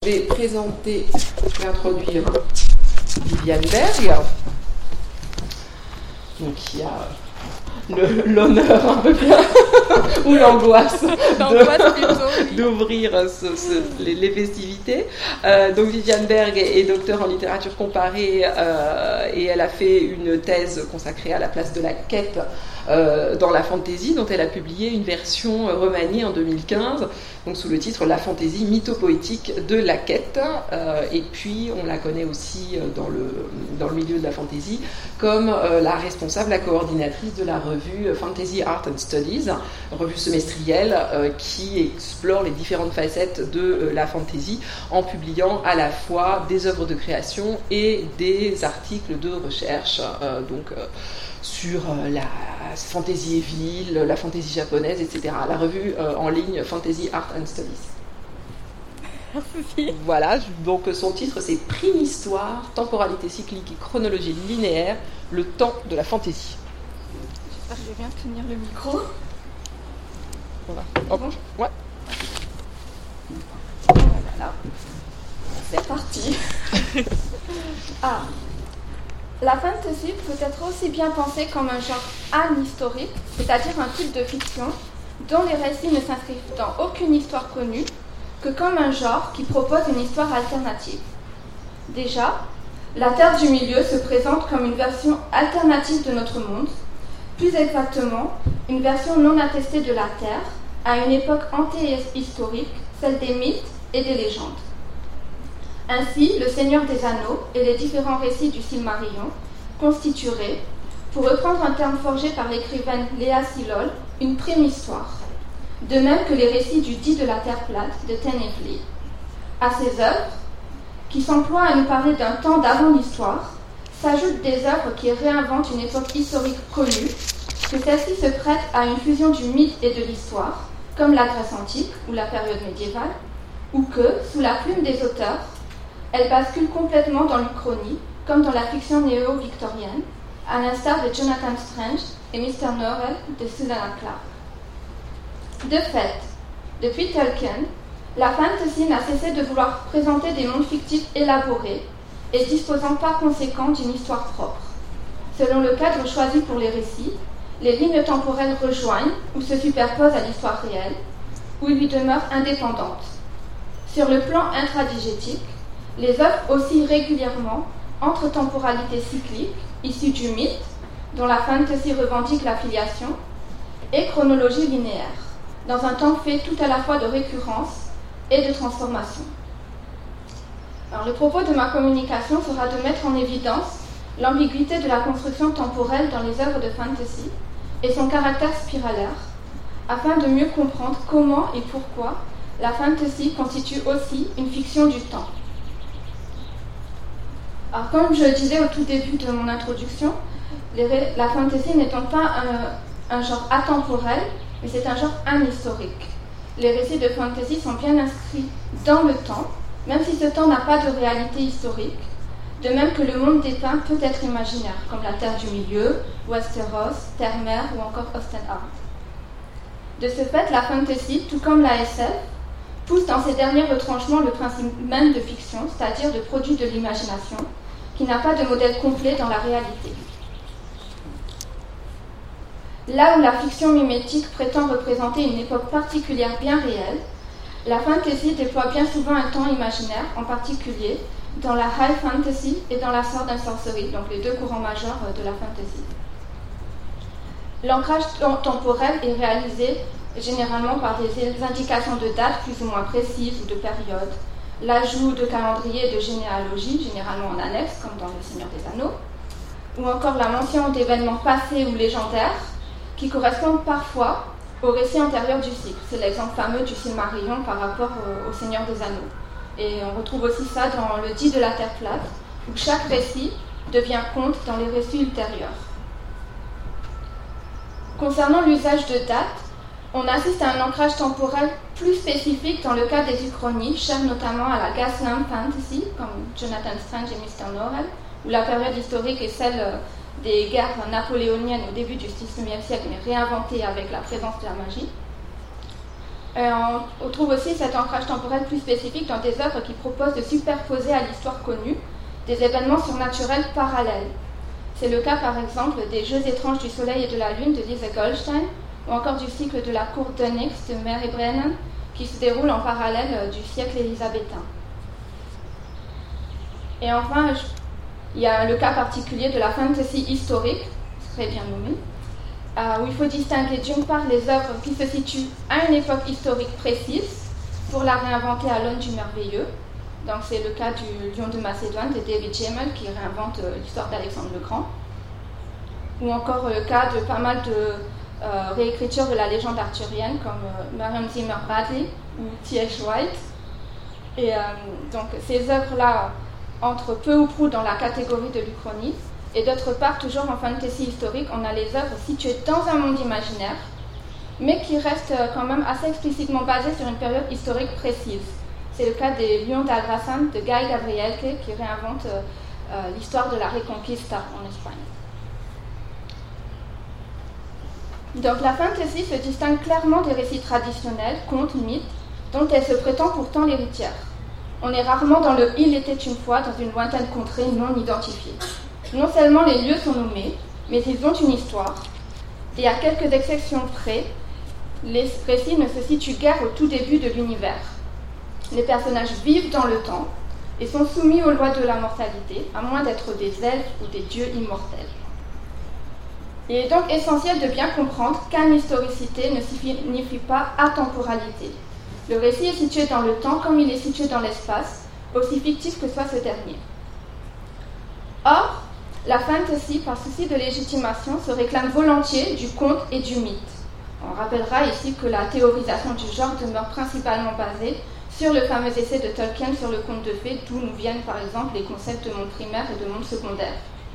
vais présenter et introduire Viviane Berg, donc qui a l'honneur un peu bien, ou l'angoisse d'ouvrir les festivités. Donc Viviane Berg est docteure en littérature comparée et elle a fait une thèse consacrée à la place de la quête dans la fantasy, dont elle a publié une version remaniée en 2015, donc sous le titre La fantaisie mythopoétique de la quête. Et puis on la connaît aussi dans le milieu de la fantasy comme la responsable, la coordinatrice de la revue Fantasy Art and Studies, revue semestrielle qui explore les différentes facettes de la fantasy en publiant à la fois des œuvres de création et des articles de recherche, sur la fantasy evil, la fantasy japonaise, etc. La revue en ligne Fantasy Art and Studies. Merci. Voilà, donc son titre c'est Prime Histoire, temporalité cyclique et chronologie linéaire, le temps de la fantaisie. J'espère que je vais bien tenir le micro. Voilà. Hop. Bon. Ouais. Voilà. C'est parti. La fantasy peut être aussi bien pensée comme un genre anhistorique, c'est-à-dire un type de fiction dont les récits ne s'inscrivent dans aucune histoire connue, que comme un genre qui propose une histoire alternative. Déjà, la Terre du Milieu se présente comme une version alternative de notre monde, plus exactement, une version non attestée de la Terre, à une époque antéhistorique, celle des mythes et des légendes. Ainsi, le Seigneur des Anneaux et les différents récits du Silmarillion constitueraient, pour reprendre un terme forgé par l'écrivaine Léa Silol, une prime-histoire, de même que les récits du dit de la Terre plate de Tennevelly. À ces œuvres, qui s'emploient à nous parler d'un temps d'avant l'histoire, s'ajoutent des œuvres qui réinventent une époque historique connue, que celle-ci se prête à une fusion du mythe et de l'histoire, comme la Grèce antique ou la période médiévale, ou que, sous la plume des auteurs, elle bascule complètement dans l'Uchronie, comme dans la fiction néo-victorienne, à l'instar de Jonathan Strange et Mr. Norrell de Susanna Clarke. De fait, depuis Tolkien, la fantasy n'a cessé de vouloir présenter des mondes fictifs élaborés et disposant par conséquent d'une histoire propre. Selon le cadre choisi pour les récits, les lignes temporelles rejoignent ou se superposent à l'histoire réelle, ou ils lui demeurent indépendantes. Sur le plan intradigétique, les œuvres oscillent régulièrement entre temporalité cyclique, issue du mythe, dont la fantasy revendique la filiation, et chronologie linéaire, dans un temps fait tout à la fois de récurrence et de transformation. Alors, le propos de ma communication sera de mettre en évidence l'ambiguïté de la construction temporelle dans les œuvres de fantasy et son caractère spiralaire, afin de mieux comprendre comment et pourquoi la fantasy constitue aussi une fiction du temps. Alors, comme je le disais au tout début de mon introduction, la fantasy n'est donc pas un genre atemporel, mais c'est un genre anhistorique. Les récits de fantasy sont bien inscrits dans le temps, même si ce temps n'a pas de réalité historique, de même que le monde dépeint peut être imaginaire, comme la Terre du Milieu, Westeros, Terre-Mer ou encore Ostenard. De ce fait, la fantasy, tout comme la SF, pousse dans ses derniers retranchements le principe même de fiction, c'est-à-dire de produit de l'imagination, qui n'a pas de modèle complet dans la réalité. Là où la fiction mimétique prétend représenter une époque particulière bien réelle, la fantasy déploie bien souvent un temps imaginaire, en particulier dans la high fantasy et dans la sword and sorcery, donc les deux courants majeurs de la fantasy. L'ancrage temporel est réalisé généralement par des indications de dates plus ou moins précises ou de périodes, l'ajout de calendriers et de généalogie, généralement en annexe, comme dans Le Seigneur des Anneaux, ou encore la mention d'événements passés ou légendaires qui correspondent parfois au récit antérieur du cycle. C'est l'exemple fameux du Silmarillion par rapport au Seigneur des Anneaux. Et on retrouve aussi ça dans le dit de la Terre plate, où chaque récit devient conte dans les récits ultérieurs. Concernant l'usage de dates, on assiste à un ancrage temporel plus spécifique dans le cas des uchronies, chères notamment à la Gaslamp Fantasy, comme Jonathan Strange et Mr. Norrell, où la période historique est celle des guerres napoléoniennes au début du XIXe siècle, mais réinventée avec la présence de la magie. On trouve aussi cet ancrage temporel plus spécifique dans des œuvres qui proposent de superposer à l'histoire connue des événements surnaturels parallèles. C'est le cas par exemple des Jeux étranges du Soleil et de la Lune de Lise Goldstein, ou encore du cycle de la cour d'Onyx de Mary Brennan, qui se déroule en parallèle du siècle élisabétain. Et enfin, il y a le cas particulier de la fantasy historique, très bien nommée, où il faut distinguer d'une part les œuvres qui se situent à une époque historique précise pour la réinventer à l'aune du merveilleux. Donc c'est le cas du Lion de Macédoine de David Gemmell qui réinvente l'histoire d'Alexandre le Grand. Ou encore le cas de pas mal de réécritures de la légende arthurienne comme Marion Zimmer Bradley ou T.H. White. Et donc ces œuvres-là entrent peu ou prou dans la catégorie de l'Uchronie. Et d'autre part, toujours en fantasy historique, on a les œuvres situées dans un monde imaginaire, mais qui restent quand même assez explicitement basées sur une période historique précise. C'est le cas des Lions d'Alrazán de Guy Gabrielke qui réinvente l'histoire de la Reconquista en Espagne. Donc la fantasy se distingue clairement des récits traditionnels, contes, mythes, dont elle se prétend pourtant l'héritière. On est rarement dans le « il était une fois » dans une lointaine contrée non identifiée. Non seulement les lieux sont nommés, mais ils ont une histoire. Et à quelques exceptions près, les récits ne se situent guère au tout début de l'univers. Les personnages vivent dans le temps et sont soumis aux lois de la mortalité, à moins d'être des elfes ou des dieux immortels. Il est donc essentiel de bien comprendre qu'anhistoricité ne signifie pas atemporalité. Le récit est situé dans le temps comme il est situé dans l'espace, aussi fictif que soit ce dernier. Or, la fantasy, par souci de légitimation, se réclame volontiers du conte et du mythe. On rappellera ici que la théorisation du genre demeure principalement basée sur le fameux essai de Tolkien sur le conte de fées, d'où nous viennent par exemple les concepts de monde primaire et de monde secondaire.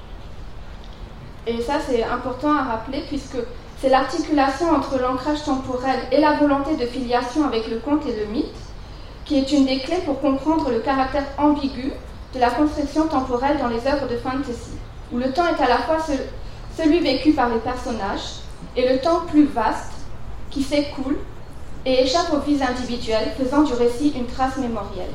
Et ça, c'est important à rappeler puisque c'est l'articulation entre l'ancrage temporel et la volonté de filiation avec le conte et le mythe qui est une des clés pour comprendre le caractère ambigu de la construction temporelle dans les œuvres de fantasy, où le temps est à la fois celui vécu par les personnages et le temps plus vaste qui s'écoule et échappe aux vies individuelles, faisant du récit une trace mémorielle.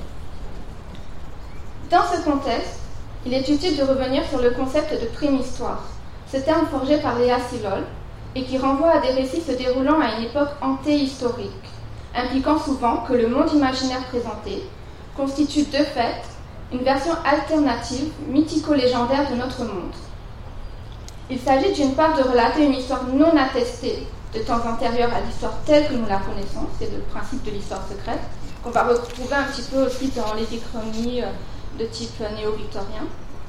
Dans ce contexte, il est utile de revenir sur le concept de prime-histoire, ce terme forgé par Léa Silol, et qui renvoie à des récits se déroulant à une époque antéhistorique, impliquant souvent que le monde imaginaire présenté constitue de fait une version alternative, mythico-légendaire de notre monde. Il s'agit d'une part de relater une histoire non attestée de temps antérieurs à l'histoire telle que nous la connaissons, c'est le principe de l'histoire secrète, qu'on va retrouver un petit peu aussi dans les écronies de type néo-victorien.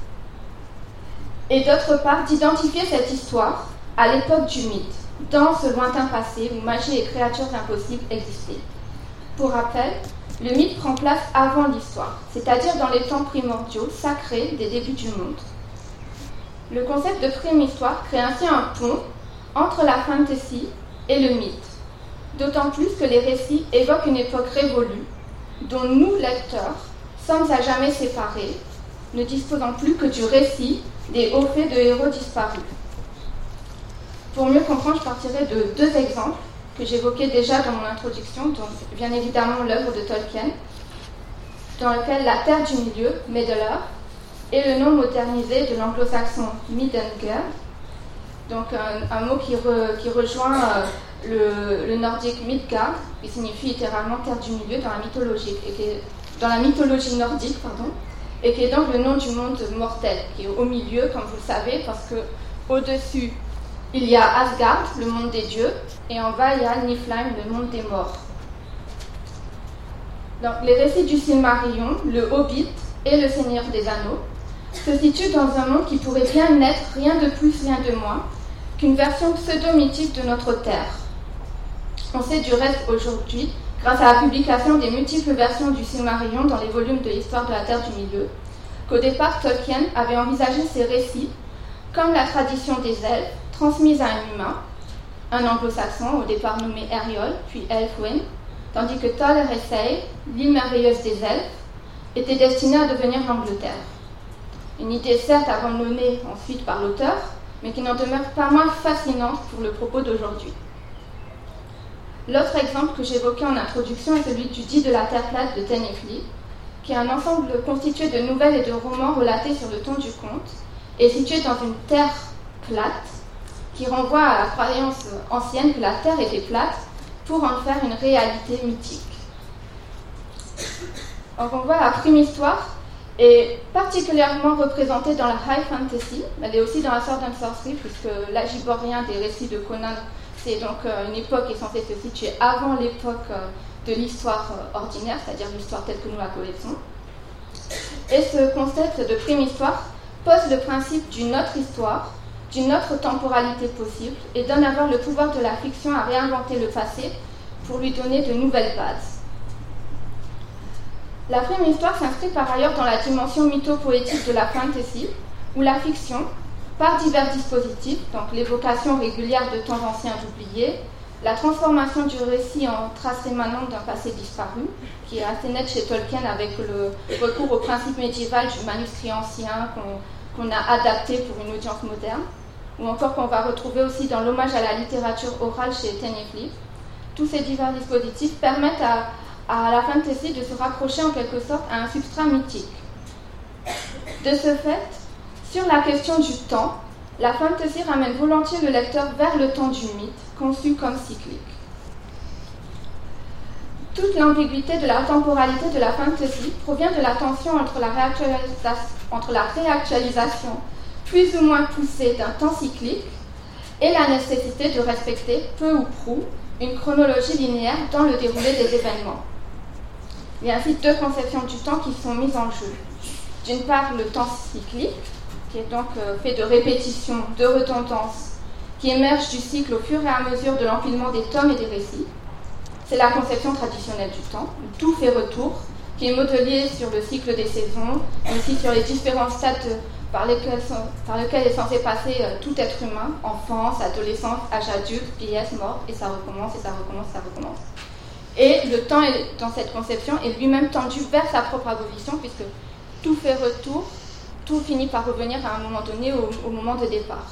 Et d'autre part, d'identifier cette histoire à l'époque du mythe, dans ce lointain passé où magie et créatures impossibles existaient. Pour rappel, le mythe prend place avant l'histoire, c'est-à-dire dans les temps primordiaux, sacrés des débuts du monde. Le concept de prime-histoire crée ainsi un pont entre la fantasy et le mythe, d'autant plus que les récits évoquent une époque révolue, dont nous, lecteurs, sommes à jamais séparés, ne disposant plus que du récit des hauts faits de héros disparus. Pour mieux comprendre, je partirai de deux exemples que j'évoquais déjà dans mon introduction, donc bien évidemment l'œuvre de Tolkien, dans lequel la Terre du Milieu, Middle-earth, est le nom modernisé de l'anglo-saxon Midgard, donc un mot qui rejoint le nordique Midgard, qui signifie littéralement Terre du Milieu dans la mythologie nordique, et qui est donc le nom du monde mortel, qui est au milieu, comme vous le savez, parce que au-dessus, il y a Asgard, le monde des dieux, et en bas, il y a Niflheim, le monde des morts. Donc, les récits du Silmarillion, le Hobbit et le Seigneur des Anneaux se situent dans un monde qui pourrait bien n'être rien de plus, rien de moins qu'une version pseudo-mythique de notre Terre. On sait du reste aujourd'hui, grâce à la publication des multiples versions du Silmarillion dans les volumes de l'histoire de la Terre du Milieu, qu'au départ Tolkien avait envisagé ces récits comme la tradition des elfes transmise à un humain, un anglo-saxon au départ nommé Eriol, puis Elfwin, tandis que Tol Eressëa, l'île merveilleuse des elfes, était destinée à devenir l'Angleterre. Une idée certes abandonnée ensuite par l'auteur, mais qui n'en demeure pas moins fascinante pour le propos d'aujourd'hui. L'autre exemple que j'évoquais en introduction est celui du Dit de la Terre plate de Tennyfleet, qui est un ensemble constitué de nouvelles et de romans relatés sur le ton du conte, et situé dans une terre plate, qui renvoie à la croyance ancienne que la terre était plate pour en faire une réalité mythique. Donc on voit la prime histoire est particulièrement représentée dans la high fantasy, elle est aussi dans la Sword and Sorcery, puisque l'agiborien des récits de Conan, c'est donc une époque qui est censée se situer avant l'époque de l'histoire ordinaire, c'est-à-dire l'histoire telle que nous la connaissons. Et ce concept de prime histoire pose le principe d'une autre histoire, d'une autre temporalité possible, et donne alors le pouvoir de la fiction à réinventer le passé pour lui donner de nouvelles bases. La prime histoire s'inscrit par ailleurs dans la dimension mythopoétique de la fantasy, où la fiction, par divers dispositifs, donc l'évocation régulière de temps anciens oubliés, la transformation du récit en trace rémanente d'un passé disparu, qui est assez net chez Tolkien avec le recours au principe médiéval du manuscrit ancien qu'on a adapté pour une audience moderne, ou encore qu'on va retrouver aussi dans l'hommage à la littérature orale chez Tennyfleet. Tous ces divers dispositifs permettent à la fantasy de se raccrocher en quelque sorte à un substrat mythique. De ce fait, sur la question du temps, la fantasy ramène volontiers le lecteur vers le temps du mythe, conçu comme cyclique. Toute l'ambiguïté de la temporalité de la fantasy provient de la tension entre la réactualisation plus ou moins poussée d'un temps cyclique et la nécessité de respecter, peu ou prou, une chronologie linéaire dans le déroulé des événements. Il y a ainsi deux conceptions du temps qui sont mises en jeu. D'une part, le temps cyclique, qui est donc fait de répétitions, de redondances, qui émerge du cycle au fur et à mesure de l'empilement des tomes et des récits. C'est la conception traditionnelle du temps, où tout fait retour, qui est modelé sur le cycle des saisons, mais aussi sur les différents stades par lesquels est censé passer tout être humain, enfance, adolescence, âge adulte, vieillesse, mort, et ça recommence, et ça recommence, ça recommence. Et le temps, dans cette conception, est lui-même tendu vers sa propre abolition, puisque tout fait retour, tout finit par revenir à un moment donné au moment de départ.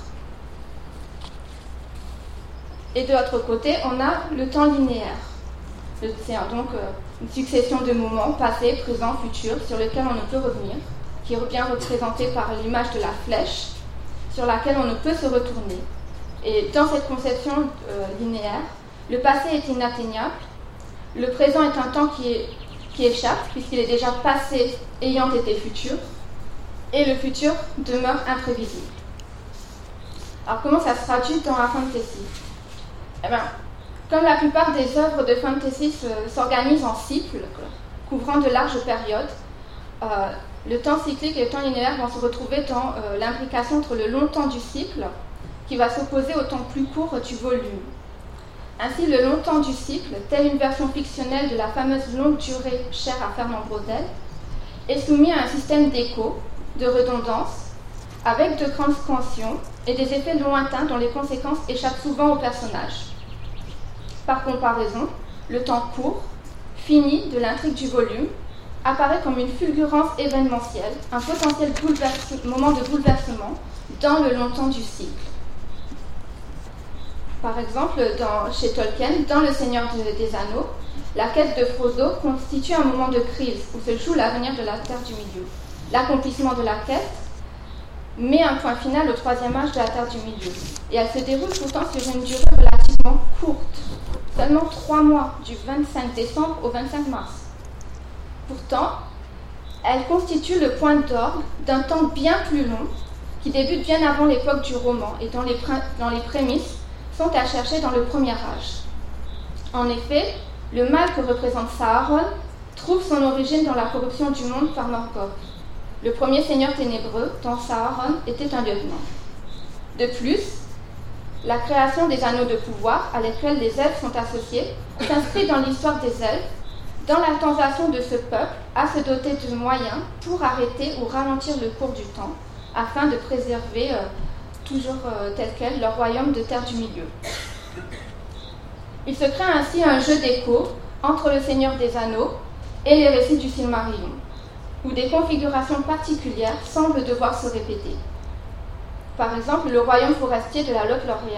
Et de l'autre côté, on a le temps linéaire. C'est donc une succession de moments, passé, présent, futur, sur lesquels on ne peut revenir, qui est bien représenté par l'image de la flèche, sur laquelle on ne peut se retourner. Et dans cette conception linéaire, le passé est inatteignable, le présent est un temps qui échappe, puisqu'il est déjà passé ayant été futur, et le futur demeure imprévisible. Alors comment ça se traduit dans la fantasy ? Eh bien, comme la plupart des œuvres de fantasy s'organisent en cycles, couvrant de larges périodes, le temps cyclique et le temps linéaire vont se retrouver dans l'imbrication entre le long temps du cycle, qui va s'opposer au temps plus court du volume. Ainsi, le long temps du cycle, telle une version fictionnelle de la fameuse longue durée chère à Fernand Braudel, est soumis à un système d'écho, de redondance, avec de grandes scansions et des effets lointains dont les conséquences échappent souvent au personnage. Par comparaison, le temps court, fini de l'intrigue du volume, apparaît comme une fulgurance événementielle, un potentiel moment de bouleversement dans le long temps du cycle. Par exemple, chez Tolkien, dans Le Seigneur des Anneaux, la quête de Frodo constitue un moment de crise où se joue l'avenir de la Terre du Milieu. L'accomplissement de la quête met un point final au troisième âge de la Terre du Milieu. Et elle se déroule pourtant sur une durée relativement courte, seulement 3 mois, du 25 décembre au 25 mars. Pourtant, elle constitue le point d'orgue d'un temps bien plus long, qui débute bien avant l'époque du roman et dont les prémices sont à chercher dans le premier âge. En effet, le mal que représente Sauron trouve son origine dans la corruption du monde par Morgoth, le premier seigneur ténébreux dont Sauron était un lieutenant. De plus, la création des anneaux de pouvoir, à laquelle les elfes sont associés, s'inscrit dans l'histoire des elfes, dans la tentation de ce peuple à se doter de moyens pour arrêter ou ralentir le cours du temps, afin de préserver toujours tel quel leur royaume de Terre du Milieu. Il se crée ainsi un jeu d'écho entre le Seigneur des Anneaux et les récits du Silmarillion, où des configurations particulières semblent devoir se répéter. Par exemple, le royaume forestier de la Lothlórien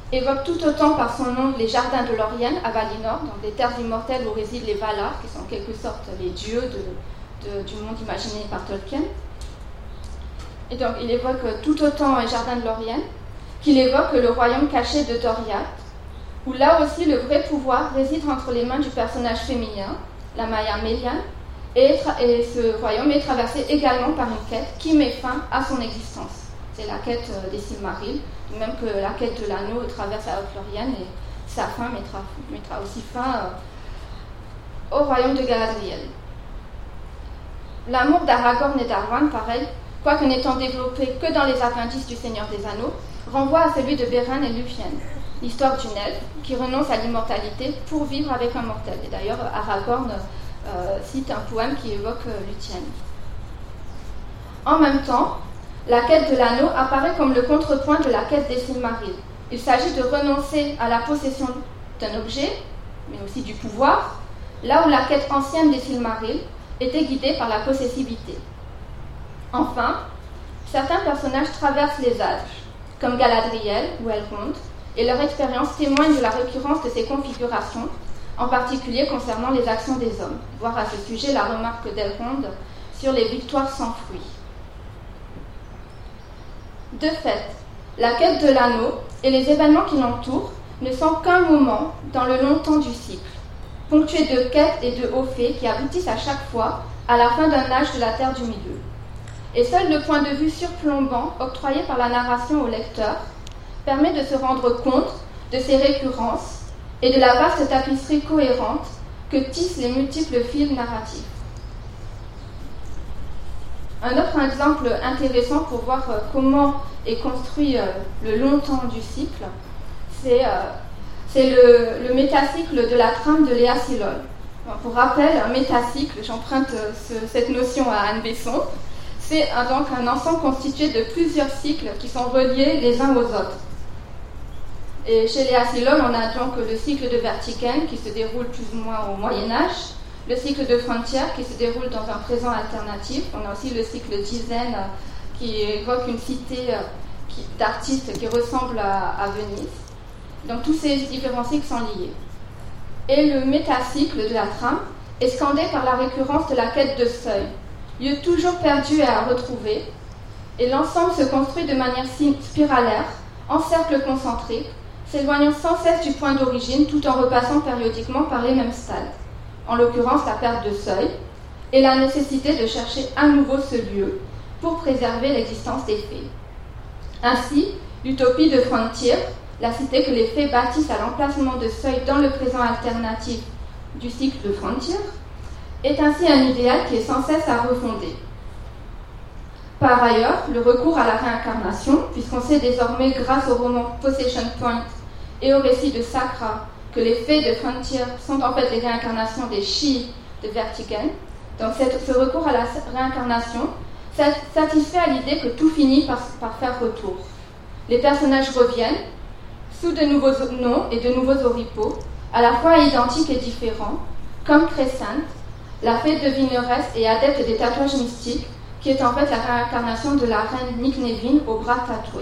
évoque tout autant par son nom les jardins de Lórien à Valinor, donc les terres immortelles où résident les Valar, qui sont en quelque sorte les dieux du monde imaginé par Tolkien. Et donc il évoque tout autant les jardins de Lórien qu'il évoque le royaume caché de Doriath, où là aussi le vrai pouvoir réside entre les mains du personnage féminin, la Maia Melian, et ce royaume est traversé également par une quête qui met fin à son existence. C'est la quête des Silmarils, de même que la quête de l'anneau traverse la Haute-Lórien, et sa fin mettra aussi fin au royaume de Galadriel. L'amour d'Aragorn et d'Arwen, pareil, quoique n'étant développé que dans les appendices du Seigneur des Anneaux, renvoie à celui de Beren et Lúthien, l'histoire d'une elfe qui renonce à l'immortalité pour vivre avec un mortel. Et d'ailleurs, Aragorn cite un poème qui évoque Lúthien. En même temps, la quête de l'anneau apparaît comme le contrepoint de la quête des Silmarils. Il s'agit de renoncer à la possession d'un objet, mais aussi du pouvoir, là où la quête ancienne des Silmarils était guidée par la possessivité. Enfin, certains personnages traversent les âges, comme Galadriel ou Elrond, et leur expérience témoigne de la récurrence de ces configurations, en particulier concernant les actions des hommes. Voir à ce sujet la remarque d'Elrond sur les victoires sans fruit. De fait, la quête de l'anneau et les événements qui l'entourent ne sont qu'un moment dans le long temps du cycle, ponctué de quêtes et de hauts faits qui aboutissent à chaque fois à la fin d'un âge de la Terre du Milieu. Et seul le point de vue surplombant octroyé par la narration au lecteur permet de se rendre compte de ces récurrences et de la vaste tapisserie cohérente que tissent les multiples fils narratifs. Un autre exemple intéressant pour voir comment est construit le long temps du cycle, c'est le métacycle de la trame de Léa Silol. Pour rappel, un métacycle, j'emprunte cette notion à Anne Besson, c'est donc un ensemble constitué de plusieurs cycles qui sont reliés les uns aux autres. Et chez Léa Silol, on a donc le cycle de Vertiken qui se déroule plus ou moins au Moyen-Âge, le cycle de Frontier qui se déroule dans un présent alternatif. On a aussi le cycle d'Isen qui évoque une cité d'artistes qui ressemble à Venise. Donc tous ces différents cycles sont liés. Et le métacycle de la trame est scandé par la récurrence de la quête de seuil, lieu toujours perdu et à retrouver, et l'ensemble se construit de manière spiralaire, en cercle concentrique, s'éloignant sans cesse du point d'origine tout en repassant périodiquement par les mêmes stades. En l'occurrence la perte de seuil, et la nécessité de chercher à nouveau ce lieu pour préserver l'existence des fées. Ainsi, l'utopie de Frontier, la cité que les fées bâtissent à l'emplacement de seuil dans le présent alternatif du cycle de Frontier, est ainsi un idéal qui est sans cesse à refonder. Par ailleurs, le recours à la réincarnation, puisqu'on sait désormais grâce au roman Possession Point et au récit de Sakra que les fées de Frontier sont en fait les réincarnations des Shi de Vertiken. Donc ce recours à la réincarnation satisfait à l'idée que tout finit par faire retour. Les personnages reviennent sous de nouveaux noms et de nouveaux oripeaux, à la fois identiques et différents, comme Crescent, la fée devineresse et adepte des tatouages mystiques, qui est en fait la réincarnation de la reine Nycnévin au bras tatoué.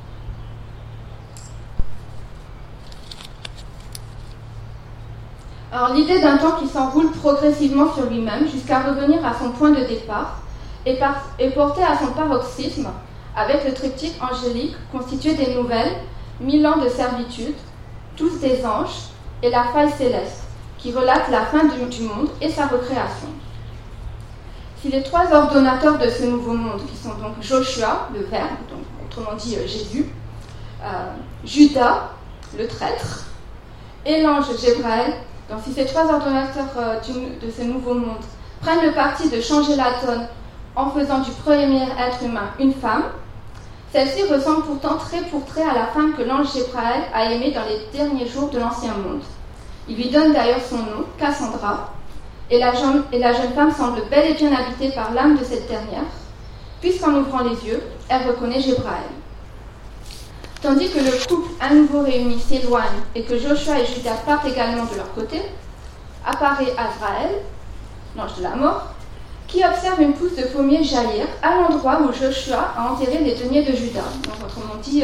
Alors l'idée d'un temps qui s'enroule progressivement sur lui-même jusqu'à revenir à son point de départ est portée à son paroxysme avec le triptyque angélique constitué des nouvelles, 1000 ans de servitude, tous des anges et la faille céleste, qui relate la fin du monde et sa recréation. Si les trois ordonnateurs de ce nouveau monde, qui sont donc Joshua, le Verbe, donc autrement dit Jésus, Judas, le traître, et l'ange Jébraël, donc si ces trois ordonnateurs de ce nouveau monde prennent le parti de changer la donne en faisant du premier être humain une femme, celle-ci ressemble pourtant trait pour trait à la femme que l'ange Jébraël a aimée dans les derniers jours de l'Ancien Monde. Il lui donne d'ailleurs son nom, Cassandra, et la jeune femme semble bel et bien habitée par l'âme de cette dernière, puisqu'en ouvrant les yeux, elle reconnaît Jébraël. Tandis que le couple à nouveau réuni s'éloigne et que Joshua et Judas partent également de leur côté, apparaît Azraël, l'ange de la mort, qui observe une pousse de pommier jaillir à l'endroit où Joshua a enterré les deniers de Judas. Donc, autrement dit,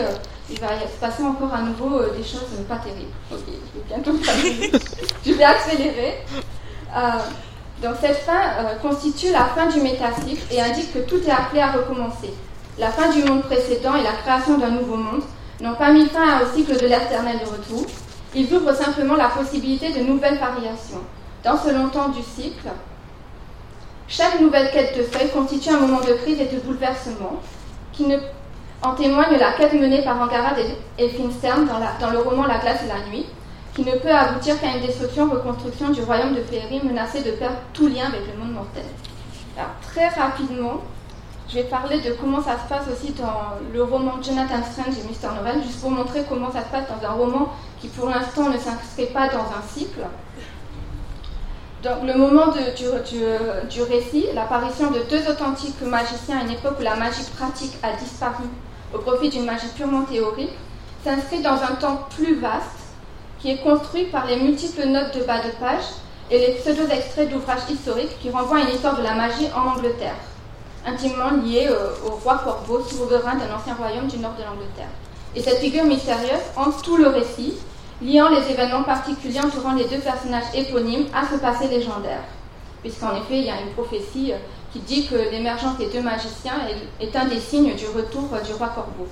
il va se passer encore à nouveau des choses pas terribles. Ok, je vais bientôt terminer. Je vais accélérer. Donc cette fin constitue la fin du métacycle et indique que tout est appelé à recommencer. La fin du monde précédent et la création d'un nouveau monde n'ont pas mis fin au cycle de l'éternel de retour. Ils ouvrent simplement la possibilité de nouvelles variations. Dans ce long temps du cycle, chaque nouvelle quête de feuilles constitue un moment de crise et de bouleversement en témoigne la quête menée par Angharad et Finstern dans le roman La glace et la nuit, qui ne peut aboutir qu'à une reconstruction du royaume de Féerie menacé de perdre tout lien avec le monde mortel. Alors, très rapidement, je vais parler de comment ça se passe aussi dans le roman Jonathan Strange et Mr. Novel, juste pour montrer comment ça se passe dans un roman qui pour l'instant ne s'inscrit pas dans un cycle. Donc, le moment du récit, l'apparition de deux authentiques magiciens à une époque où la magie pratique a disparu au profit d'une magie purement théorique, s'inscrit dans un temps plus vaste qui est construit par les multiples notes de bas de page et les pseudo-extraits d'ouvrages historiques qui renvoient à une histoire de la magie en Angleterre, intimement liée au roi Corbeau, souverain d'un ancien royaume du nord de l'Angleterre. Et cette figure mystérieuse hante tout le récit, liant les événements particuliers entourant les deux personnages éponymes à ce passé légendaire. Puisqu'en effet, il y a une prophétie qui dit que l'émergence des deux magiciens est un des signes du retour du roi Corbeau.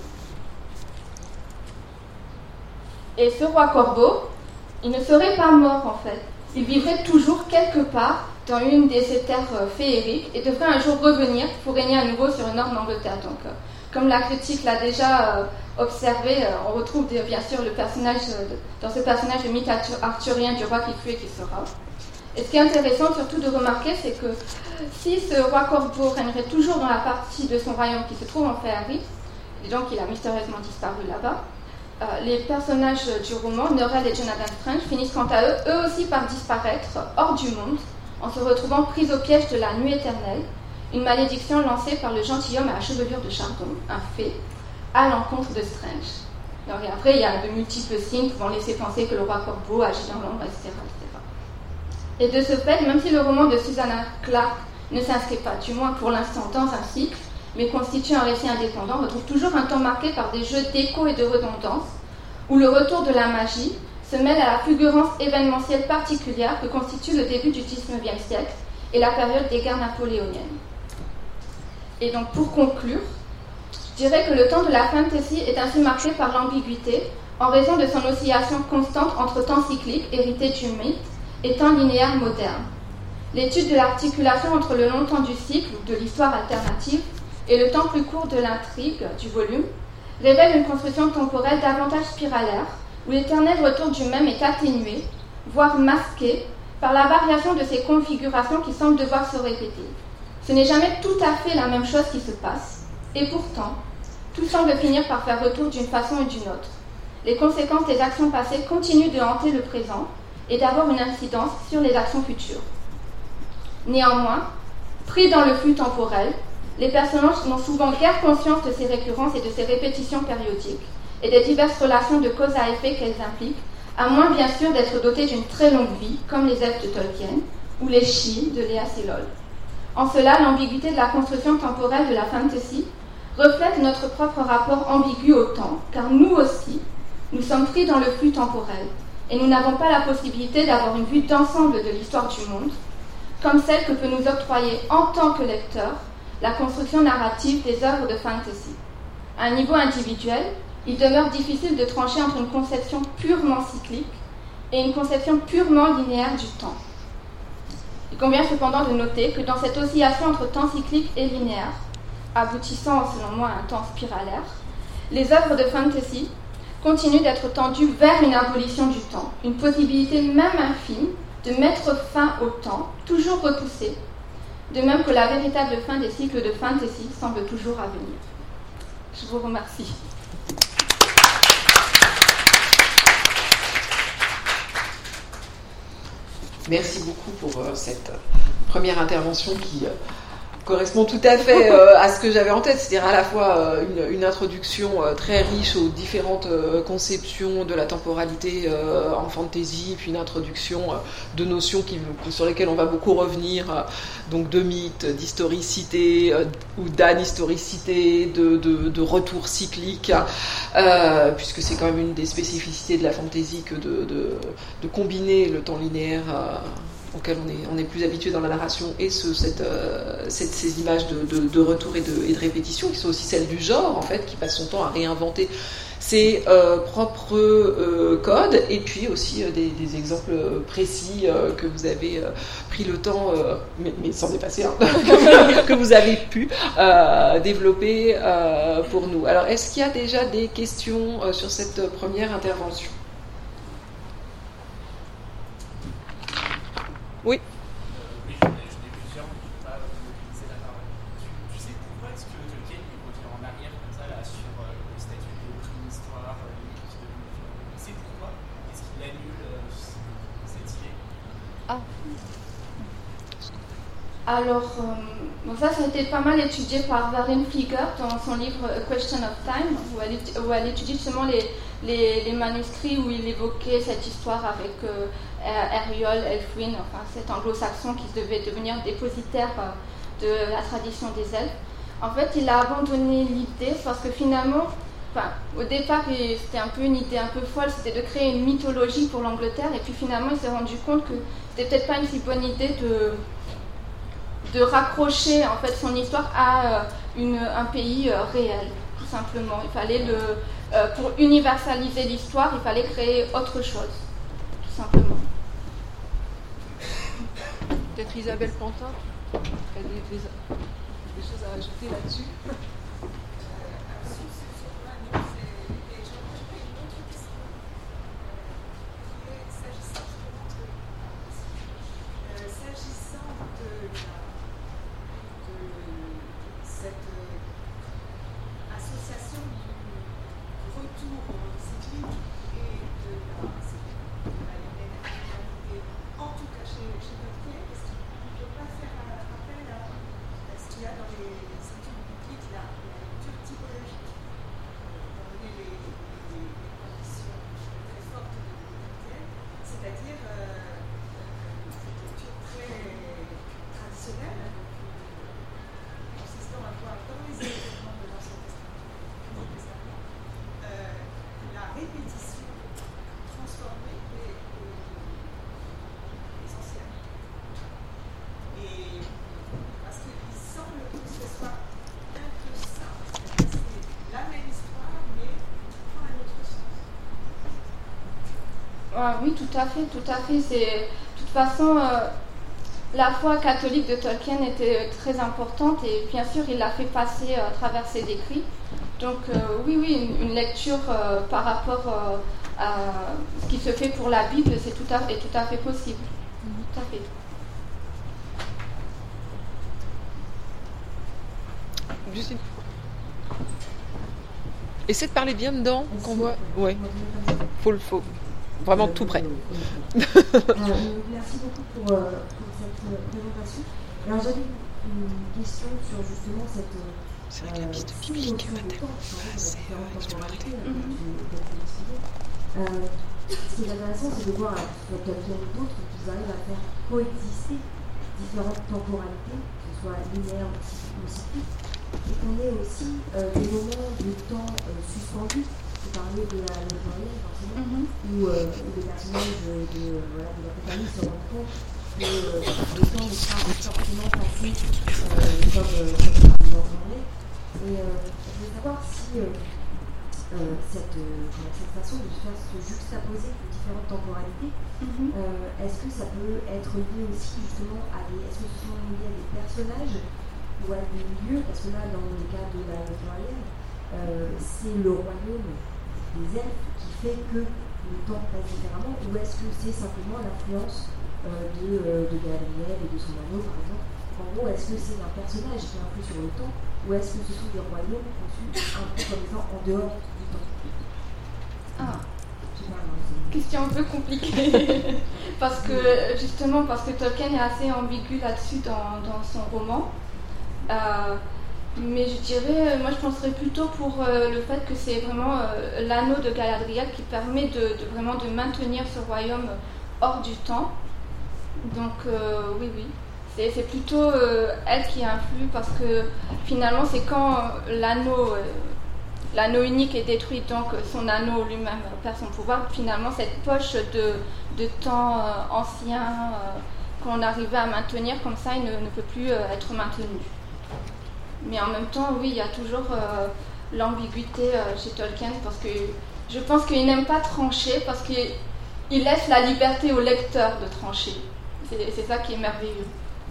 Et ce roi Corbeau, il ne serait pas mort en fait. Il vivrait toujours quelque part dans une de ces terres féeriques et devrait un jour revenir pour régner à nouveau sur le nord de l'Angleterre. Donc, comme la critique l'a déjà observé, on retrouve bien sûr le personnage, dans ce personnage le mythe arthurien du roi qui fut et qui sera. Et ce qui est intéressant surtout de remarquer, c'est que si ce roi Corbeau régnerait toujours dans la partie de son royaume qui se trouve en Féerie, et donc il a mystérieusement disparu là-bas, les personnages du roman, Norrell et Jonathan Strange, finissent quant à eux aussi par disparaître hors du monde, en se retrouvant pris au piège de la nuit éternelle, une malédiction lancée par le gentilhomme à la chevelure de chardon, un fée, à l'encontre de Strange. Donc, et après, il y a de multiples signes pouvant laisser penser que le roi Corbeau agit dans l'ombre, etc., etc. Et de ce fait, même si le roman de Susanna Clarke ne s'inscrit pas, du moins pour l'instant, dans un cycle, mais constitue un récit indépendant, on retrouve toujours un temps marqué par des jeux d'écho et de redondance, où le retour de la magie se mêle à la fulgurance événementielle particulière que constitue le début du XIXe siècle et la période des guerres napoléoniennes. Et donc, pour conclure, je dirais que le temps de la fantasy est ainsi marqué par l'ambiguïté, en raison de son oscillation constante entre temps cyclique, hérité du mythe, et temps linéaire moderne. L'étude de l'articulation entre le long temps du cycle, ou de l'histoire alternative, et le temps plus court de l'intrigue, du volume, révèle une construction temporelle davantage spiralaire, où l'éternel retour du même est atténué, voire masqué, par la variation de ses configurations qui semblent devoir se répéter. Ce n'est jamais tout à fait la même chose qui se passe, et pourtant, tout semble finir par faire retour d'une façon ou d'une autre. Les conséquences des actions passées continuent de hanter le présent et d'avoir une incidence sur les actions futures. Néanmoins, pris dans le flux temporel, les personnages n'ont souvent guère conscience de ces récurrences et de ces répétitions périodiques, et des diverses relations de cause à effet qu'elles impliquent, à moins bien sûr d'être dotés d'une très longue vie, comme les elfes de Tolkien, ou les Shii de Léa Seydoux. En cela, l'ambiguïté de la construction temporelle de la fantasy reflète notre propre rapport ambigu au temps, car nous aussi, nous sommes pris dans le flux temporel, et nous n'avons pas la possibilité d'avoir une vue d'ensemble de l'histoire du monde, comme celle que peut nous octroyer en tant que lecteur la construction narrative des œuvres de fantasy. À un niveau individuel, il demeure difficile de trancher entre une conception purement cyclique et une conception purement linéaire du temps. Il convient cependant de noter que dans cette oscillation entre temps cyclique et linéaire, aboutissant selon moi à un temps spiralaire, les œuvres de fantasy continuent d'être tendues vers une abolition du temps, une possibilité même infime de mettre fin au temps, toujours repoussée, de même que la véritable fin des cycles de fantasy semble toujours à venir. Je vous remercie. Merci beaucoup pour cette première intervention qui correspond tout à fait à ce que j'avais en tête, c'est-à-dire à la fois une introduction très riche aux différentes conceptions de la temporalité en fantasy, puis une introduction de notions sur lesquelles on va beaucoup revenir, donc de mythes, d'historicité ou d'anhistoricité, de retour cyclique, puisque c'est quand même une des spécificités de la fantasy que de combiner le temps linéaire auquel on est plus habitué dans la narration, et ces images de retour et de répétition, qui sont aussi celles du genre, en fait, qui passe son temps à réinventer ses propres codes, et puis aussi des exemples précis que vous avez pris le temps, mais sans dépasser, hein, que vous avez pu développer pour nous. Alors, est-ce qu'il y a déjà des questions sur cette première intervention ? Oui. Oui, j'en ai plusieurs, mais je ne peux pas monopoliser la parole. Tu sais pourquoi est-ce que Tolkien revient en arrière comme ça là, sur le statut de préhistoire, tu sais pourquoi? Est-ce qu'il annule cette idée? Alors, ça a été pas mal étudié par Verlyn Fliegert dans son livre A Question of Time, où elle étudie justement les manuscrits où il évoquait cette histoire avec Eriol, Elfwin, enfin cet anglo-saxon qui devait devenir dépositaire de la tradition des elfes. En fait, il a abandonné l'idée parce que finalement, au départ, c'était un peu une idée un peu folle, c'était de créer une mythologie pour l'Angleterre, et puis finalement, il s'est rendu compte que c'était peut-être pas une si bonne idée de raccrocher en fait son histoire à un pays réel, tout simplement. Il fallait pour universaliser l'histoire, il fallait créer autre chose, tout simplement. Peut-être Isabelle Pantin, elle a des choses à rajouter là-dessus. Oui, tout à fait. De toute façon, la foi catholique de Tolkien était très importante, et bien sûr, il l'a fait passer à travers ses écrits. Donc, oui, une lecture par rapport à ce qui se fait pour la Bible, est tout à fait possible. Tout à fait. Justine. Essaie de parler bien dedans, qu'on voit. Ouais. Faut. Vraiment tout près. Merci beaucoup pour cette présentation. Alors j'avais une question sur justement cette... C'est vrai que la piste biblique est assez exploitée. Ce qui est intéressant, c'est de voir avec Tolkien et d'autres qu'ils arrivent à faire coexister différentes temporalités, que ce soit linéaire ou cyclique, et qu'on ait aussi des moments de temps suspendus. Vous parlez de la moyenne, forcément, où les personnages de la compagnie se rendent compte que le temps n'est pas forcément passé comme vous en parlez. Et je voulais savoir si cette façon de faire se juxtaposer de différentes temporalités, est-ce que ça peut être lié aussi justement est-ce que ce sont liés à des personnages ou à des lieux? Parce que là, dans le cas de la moyenne, c'est le royaume des elfes qui fait que le temps passe différemment, ou est-ce que c'est simplement l'influence de Galadriel et de son anneau, par exemple? En gros, est-ce que c'est un personnage qui influe sur le temps, ou est-ce que ce sont des royaumes conçus un peu comme étant en dehors du temps? Question un peu compliquée, parce que Tolkien est assez ambigu là-dessus dans son roman. Mais je dirais, moi je penserais plutôt pour le fait que c'est vraiment l'anneau de Galadriel qui permet de vraiment de maintenir ce royaume hors du temps. Donc oui, c'est plutôt elle qui influe parce que finalement c'est quand l'anneau unique est détruit, donc son anneau lui-même perd son pouvoir, finalement cette poche de temps ancien qu'on arrivait à maintenir comme ça, il ne peut plus être maintenu. Mais en même temps, oui, il y a toujours l'ambiguïté chez Tolkien parce que je pense qu'il n'aime pas trancher parce qu'il laisse la liberté au lecteur de trancher. C'est ça qui est merveilleux.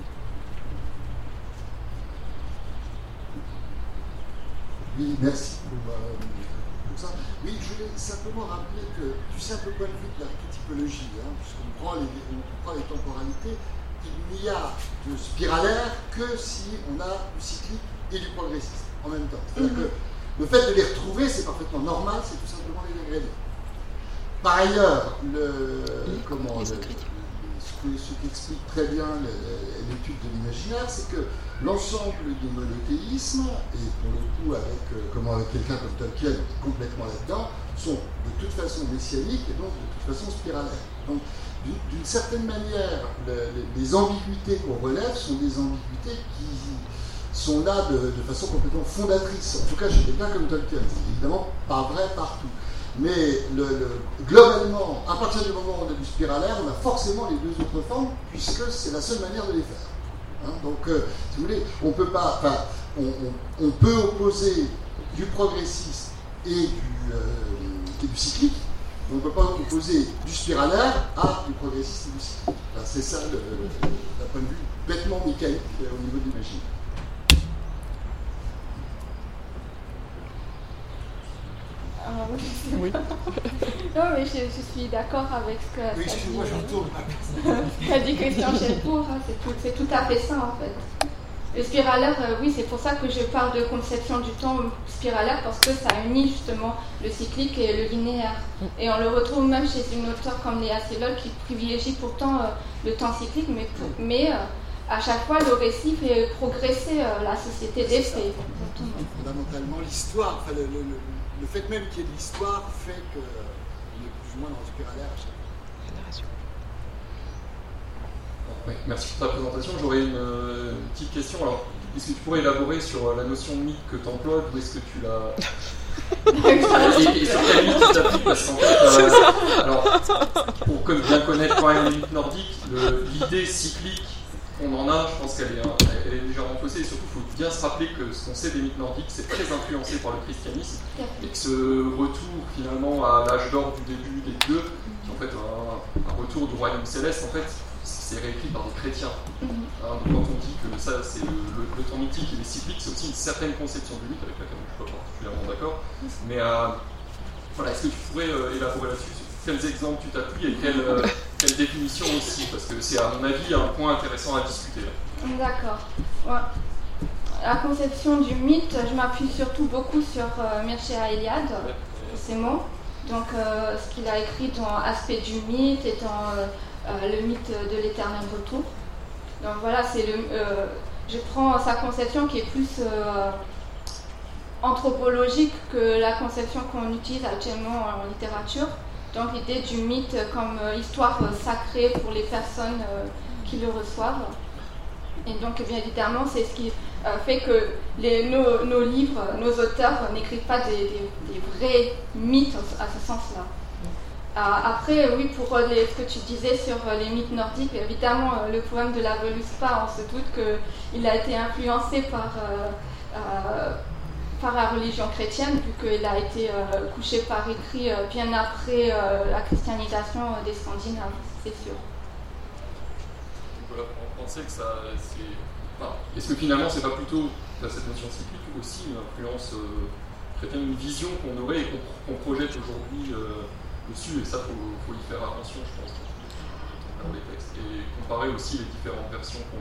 Oui, merci pour ça. Oui, je voulais simplement rappeler que, tu sais un peu le point de vue de l'archétypologie, puisqu'on prend les temporalités, il n'y a de spiralaire que si on a du cyclique et du progressiste en même temps. C'est-à-dire que le fait de les retrouver, c'est parfaitement normal, c'est tout simplement les ingrédients. Par ailleurs, ce qu'explique très bien l'étude de l'imaginaire, c'est que l'ensemble du monothéisme, et pour le coup avec quelqu'un comme Tolkien complètement là-dedans, sont de toute façon messianiques et donc de toute façon spiralaires. Donc d'une certaine manière, les ambiguïtés qu'on relève sont des ambiguïtés qui sont là de façon complètement fondatrice. En tout cas, j'étais bien comme Tolkien, c'est évidemment pas vrai partout. Mais globalement, à partir du moment où on a du spiralaire, on a forcément les deux autres formes, puisque c'est la seule manière de les faire. Donc, si vous voulez, on peut pas. Enfin, on peut opposer du progressiste et du cyclique. On ne peut pas opposer du spiralaire à du progressiste et du cyclique. Enfin, c'est ça, d'un point de vue bêtement mécanique au niveau de l'imaginaire. Oui. Non, mais je suis d'accord avec ce que. Oui, excuse-moi, j'en qu'a dit Christian Chelpour, c'est tout à fait ça en fait. Le spiralaire, oui, c'est pour ça que je parle de conception du temps spiralaire, parce que ça unit justement le cyclique et le linéaire. Et on le retrouve même chez une auteure comme Léa Seydoux qui privilégie pourtant le temps cyclique, mais à chaque fois le récit fait progresser la société des faits. Fondamentalement, l'histoire, enfin, le fait même qu'il y ait de l'histoire fait qu'on est plus ou moins dans le spiralaire à chaque génération. Oui, merci pour ta présentation. J'aurais une petite question. Alors, est-ce que tu pourrais élaborer sur la notion de mythe que tu emploies, ou est-ce que tu l'as... et sur quelle mythe tu t'appliques, parce qu'en fait, alors, pour bien connaître quand même les mythes nordiques, l'idée cyclique qu'on en a, je pense qu'elle est légèrement faussée, et surtout il faut bien se rappeler que ce qu'on sait des mythes nordiques, c'est très influencé par le christianisme, et que ce retour finalement à l'âge d'or du début des dieux, qui est en fait un retour du royaume céleste, en fait, c'est réécrit par des chrétiens. Donc quand on dit que ça c'est le temps mythique et les cycliques, c'est aussi une certaine conception du mythe avec laquelle je ne suis pas particulièrement d'accord. Mais voilà, est-ce que tu pourrais élaborer là-dessus? Quels exemples tu t'appuies et quelle définition aussi? Parce que c'est à mon avis un point intéressant à discuter. D'accord. Ouais. La conception du mythe, je m'appuie surtout beaucoup sur Mircea Eliade, ces mots. Donc ce qu'il a écrit dans Aspect du mythe et dans le mythe de l'éternel retour. Donc voilà, je prends sa conception qui est plus anthropologique que la conception qu'on utilise actuellement en littérature. Donc l'idée du mythe comme histoire sacrée pour les personnes qui le reçoivent. Et donc bien évidemment, c'est ce qui fait que nos livres, nos auteurs n'écrivent pas des vrais mythes à ce sens-là. Après, oui, pour ce que tu disais sur les mythes nordiques, évidemment, le poème de la Völuspá, on se doute qu'il a été influencé par la religion chrétienne, vu qu'il a été couché par écrit bien après la christianisation des Scandinaves, c'est sûr. Voilà, on pensait que ça... est-ce que finalement, c'est pas plutôt cette notion cyclique aussi une influence chrétienne, une vision qu'on aurait et qu'on projette aujourd'hui dessus, et ça, faut y faire attention, je pense, dans les textes, et comparer aussi les différentes versions qu'on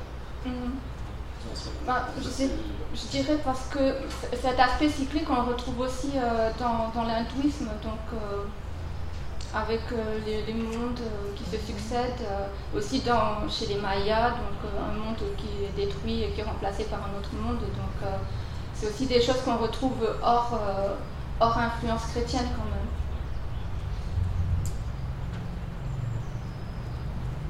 a. Je dirais parce que cet aspect cyclique, on le retrouve aussi dans l'hindouisme, donc avec les mondes qui se succèdent, aussi chez les Mayas, donc un monde qui est détruit et qui est remplacé par un autre monde. Donc c'est aussi des choses qu'on retrouve hors influence chrétienne quand même.